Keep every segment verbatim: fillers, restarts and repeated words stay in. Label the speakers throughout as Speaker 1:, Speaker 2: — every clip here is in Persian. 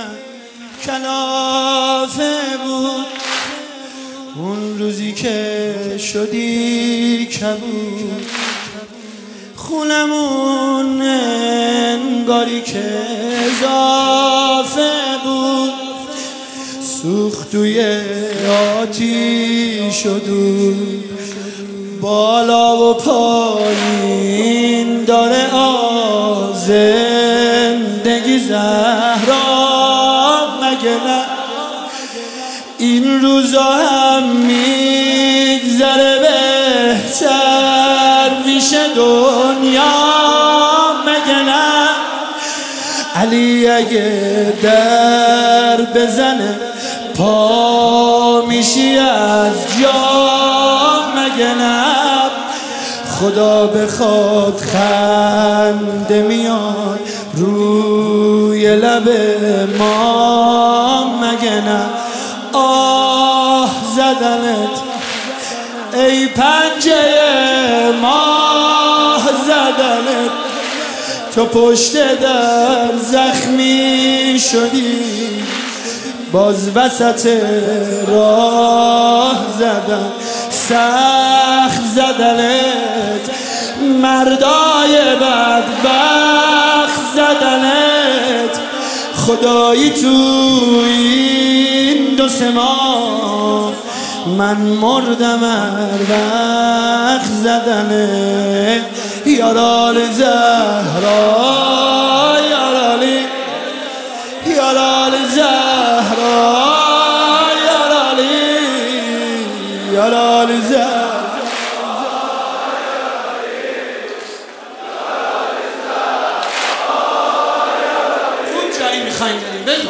Speaker 1: من کلافه بود، اون روزی که شدی کبود، خونمون انگاری که اضافه بود، سوخت توی آتیش شدود، بالا و پایین داره آز زندگی زهرا، مگه نه این روزا هم میگذره بهتر میشه دنیا، مگه نه علی اگه در بزنه پا میشی از جا، مگه نه خدا بخواد خنده میاد روی لب ما، مگه نه آه زدنت ای پنجه ماه زدنت، تو پشت در زخمی شدی، باز وسط راه زدن سخت زدنت، مردای بدبخت زدنت، خدایی تو این دو سه ماه من مردم هر وقت زدنت، یارال زهرا یارالی، یارال زهرا یارالی، یارال زهرا خوب جایی میخوایم بریم بگو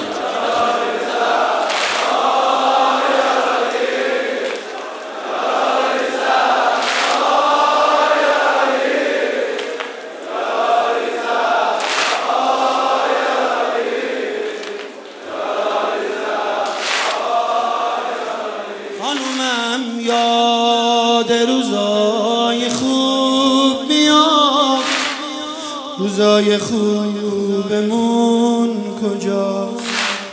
Speaker 1: خانومم یاد روزای خوب میاد، روزای خوبمون کجاست؟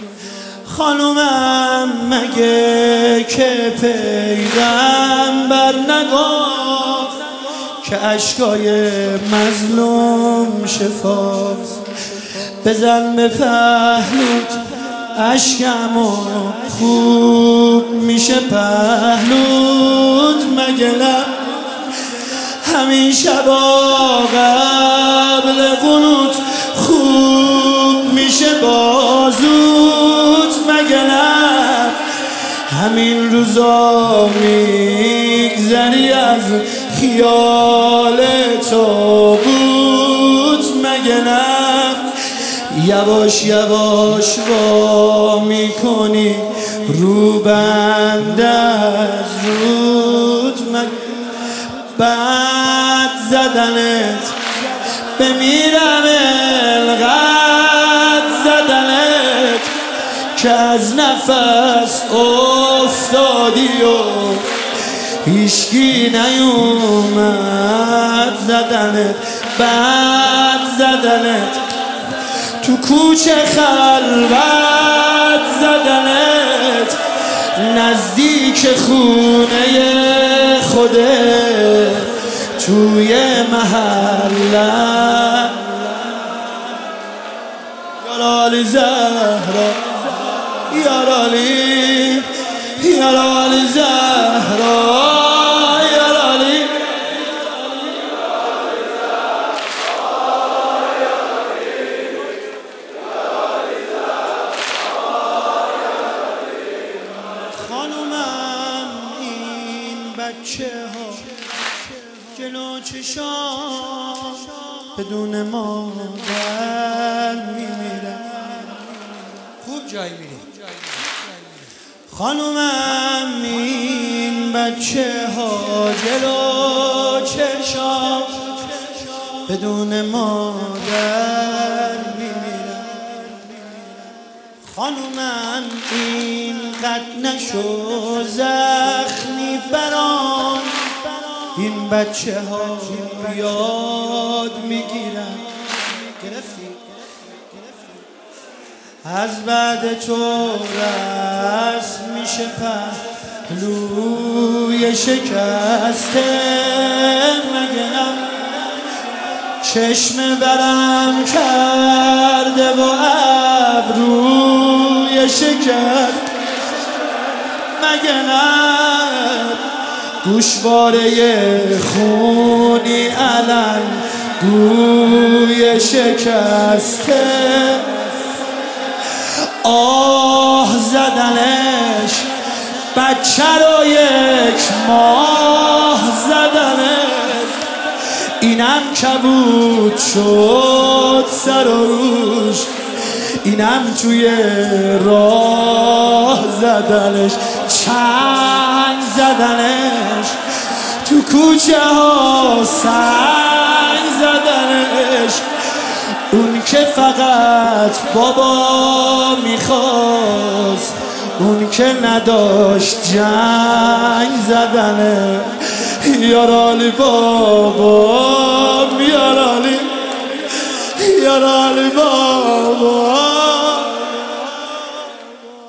Speaker 1: خانومم مگه که پیغمبر نگفت که اشکای مظلوم شفاست؟ بزن به پهلوت اشکمو خوب میشه پهلوت، مگه نه همین شبا قبل قنوت خوب میشه بازوت، مگه نه همین روزا میگذری از خیال تابوت، مگه نه یواش یواش وا میکنی رو بند از رود، بعد زدنت بمیرم القد زدنت، که از نفس افتادی و هیشگی نیومد زدنت، بعد زدنت تو کوچه خلوت زدنت، نزدیک خونه خوده توی محله، یارالی زهرا یارالی، یارالی زهرا یارالی، خانومم این بچه ها جلو چشام بدون مادر میمیرن، خوب جایی میری خانومم این بچه ها جلو چشام بدون مادر میمیرن، خانومم این قد نشو زخمی برام، این بچه ها یاد میگیرن، گرفتی از بعد تو رسم میشه پهلوی شکسته مگنم چشم برم کرده و ابروی شکست مگنم گوشواره خونی علن گوی شکسته آه زدنش بچه رو یک ماه زدنش اینم کبود شد سر و روش اینم توی راه زدنش چنگ زدنش تو کوچه ها سنگ زدنش اون که فقط بابا میخواست اون که نداشت جنگ زدنه یارالی بابا یارالی یارالی بابا